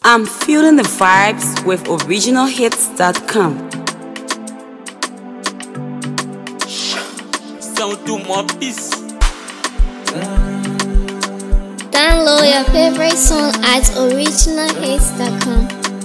I'm feeling the vibes with originalhits.com. Sound to my peace. Download your favorite song at originalhits.com.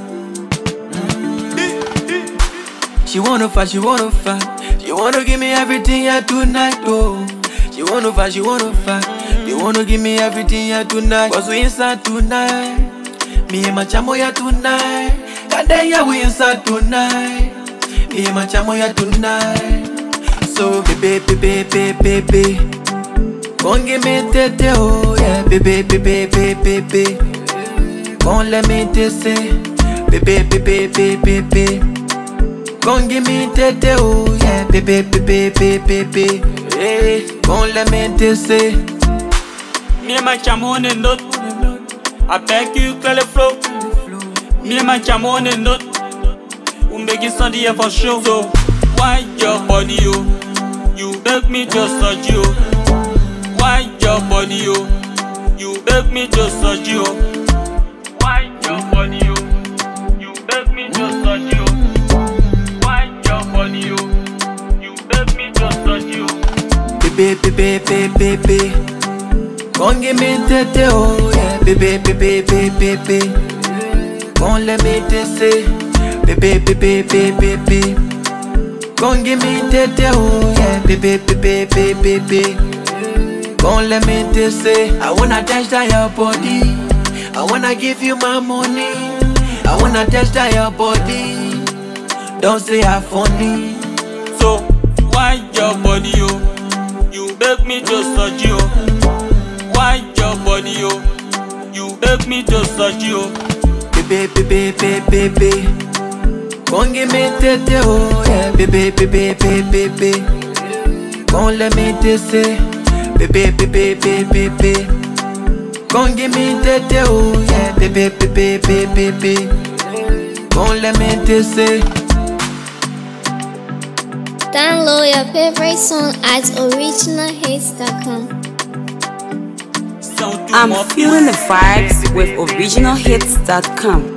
She wanna fight, she wanna fight. She wanna give me everything yeah tonight, oh. She wanna fight, she wanna fight. You wanna give me everything yeah tonight. Cause we inside tonight. Me and my chamo yeah tonight. God damn yeah we inside tonight. Me and my chamo yeah tonight. So baby, baby, baby, baby. Gon' give me tete, oh yeah. Baby, baby, baby, baby. Gon' let me taste it. Baby, baby, baby, baby. Gon' give me tete, oh yeah. Baby, baby, baby, baby. Hey, gon' let me taste it. Me and my chamo on the note. I beg you clear the flow. Me and my chamo on the note. We make it Sunday here for sure. So why your body, yo? You beg me just touch you. Why your body, yo? You beg me just touch you. Why your body, yo? You beg me just touch you. Why your body, yo? You beg me just touch you. Baby, baby, baby, baby. Gon' give me tete, oh yeah. Baby, baby, baby, baby. Gon' let me taste it. Baby, baby, baby, baby. Gon' give me tete, oh yeah. Baby, baby, baby, baby. Gon' let me taste it. I wanna touch that your body. I wanna give you my money. I wanna touch that your body. Don't say I'm funny. So why your body, yo? You beg me just touch you. Why your body, yo? You beg me just touch you. Baby, baby, baby, baby. Gon' give me tete, oh yeah. Baby, baby, baby, baby. Gon' let me taste it. Baby, baby, baby, baby. Gon' give me tete, oh yeah. Baby, baby, baby, baby. Gon' let me taste it. Download your favorite song at originalhits.com. I'm feeling the vibes with originalhits.com.